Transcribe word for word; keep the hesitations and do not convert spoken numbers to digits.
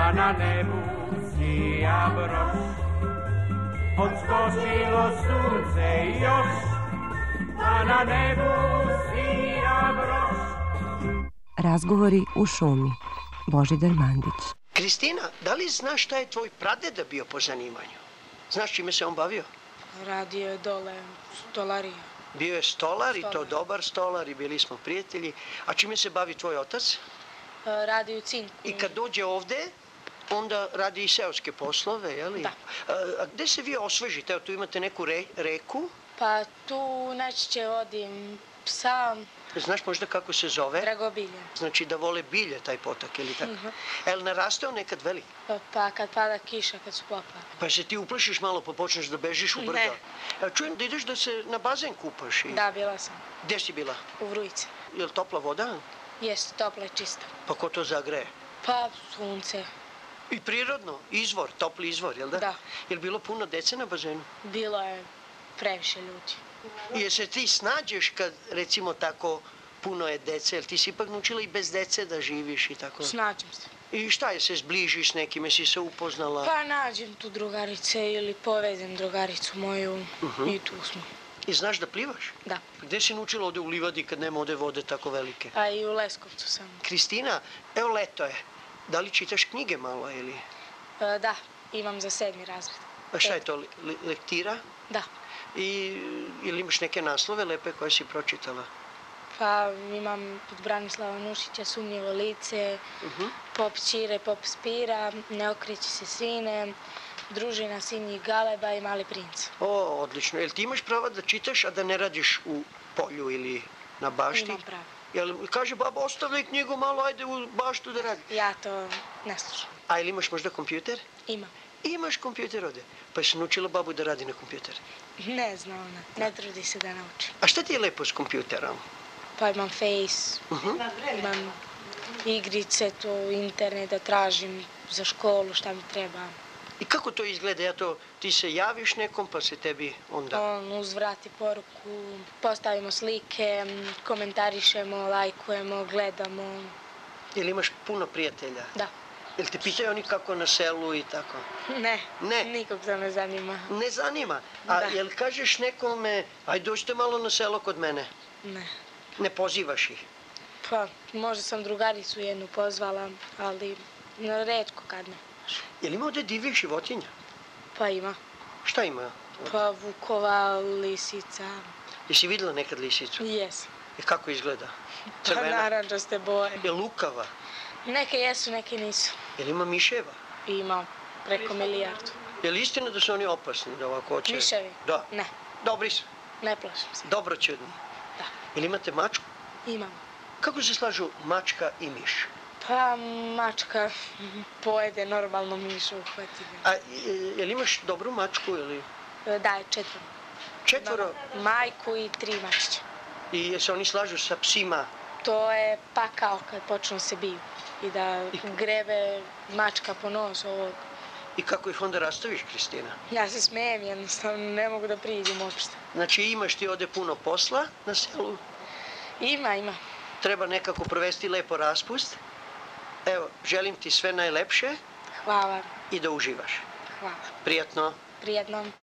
pa na nebu sija broš. Odskočilo sunce još, pa na nebu sija broš. Razgovori u šumi. Božidar Mandić. Kristina, da li znaš šta je tvoj pradeda bio po zanimanju? Znaš čime se on bavio? Radio je dole, stolarija. Bio je stolar i to dobar stolar i bili smo prijatelji. A čime se bavi tvoj otac? Radio u cinku. I kad dođe ovde, onda radi i seoske poslove, je li? Da. A gde se vi osvežite? Evo, tu imate neku re, reku. Pa tu najčešće vodim psa. Znaš možda kako se zove? Dragobilje. Znači da vole bilje taj potok, ili tako? Uh-huh. El narastao nekad velik? Pa, pa kad pada kiša, kad su poplave. Pa se ti uplašiš malo pa počneš da bežiš u brdo? Ne. A čujem da ideš da se na bazen kupaš. I... Da, bila sam. Gde si bila? U Vrujice. Je li topla voda? Jeste, topla i čista. Pa ko to zagreje? Pa sunce. I prirodno, izvor, topli izvor, jel da? Da. Je li bilo puno dece na bazenu? Bilo je previše ljudi. I je se ti snađeš kad, recimo, tako puno je dece, jel ti si ipak naučila i bez dece da živiš i tako? Snađem se. I šta je, se zbližiš s nekime, si se upoznala? Pa nađem tu drugarice ili povedem drugaricu moju Uh-huh. i tu smo. I znaš da plivaš? Da. Gde si naučila ovde u livadi kad nema ovde vode tako velike? A i u Leskovcu sam. Kristina, evo leto je. Da li čitaš knjige malo ili? E, da, imam za sedmi razred. A šta je to, le lektira? Da. I ili imaš neke naslove lepe koje si pročitala? Pa imam od Branislava Nušića Sumnjivo lice, Uh-huh. Pop Ćire, Pop Spira, Ne okreći se sine, Družina Sinjih galeba i Mali princ. O, odlično. Jel ti imaš prava da čitaš, a da ne radiš u polju ili na bašti? Imam pravo. Jel kaže baba, ostavljaj knjigu malo, ajde u baštu da radi. Ja to ne slušam. A ili imaš možda kompjuter? Imam. Imaš kompjuter ovde. Pa si naučila babu da radi na kompjuter. Ne zna ona, ne trudi se da nauči. A šta ti je lepo s kompjuterom? Pa imam Face, Uh-huh. imam igrice, to internet da tražim za školu šta mi treba. I kako to izgleda? Ja to, ti se javiš nekom pa se tebi onda... On uzvrati poruku, postavimo slike, komentarišemo, lajkujemo, gledamo. Jel imaš puno prijatelja? Da. Jel te pitaju oni kako na selu i tako? Ne, Ne. nikog to ne zanima. Ne zanima. A Da. jel kažeš nekome, aj dođite malo na selo kod mene? Ne. Ne pozivaš ih? Pa, možda sam drugaricu jednu pozvala, ali no, retko kad ne. Jel ima ovde divljih životinja? Pa ima. Šta ima? Pa vukova, lisica. Jesi videla nekad lisicu? Jes. I kako izgleda? Pa Crvena? narančaste boje. Je lukava? Neke jesu, neke nisu. Jel ima miševa? Ima preko milijardu. Je li istina da su oni opasni, da ovako hoće? Miševi? Da. Ne, Dobri su, ne plašim se. dobroćudni. Da. Jel imate mačku? Imam. Kako se slažu mačka i miš? Pa mačka pojede normalno mišu uhvati ga. A e, jel imaš dobru mačku ili Daje četvoro. četvoro? Majku i tri mačića. I se oni slažu sa psima? To je pakao kad počnu se biju. I da grebe mačka po nos ovo. I kako ih onda rastaviš, Kristina? Ja se smijem jednostavno, ne mogu da priđem uopšte. Znači imaš ti ovde puno posla na selu, Ima, ima. treba nekako provesti lepo raspust. Evo, želim ti sve najlepše Hvala, i da uživaš. hvala. Prijatno. Prijetno.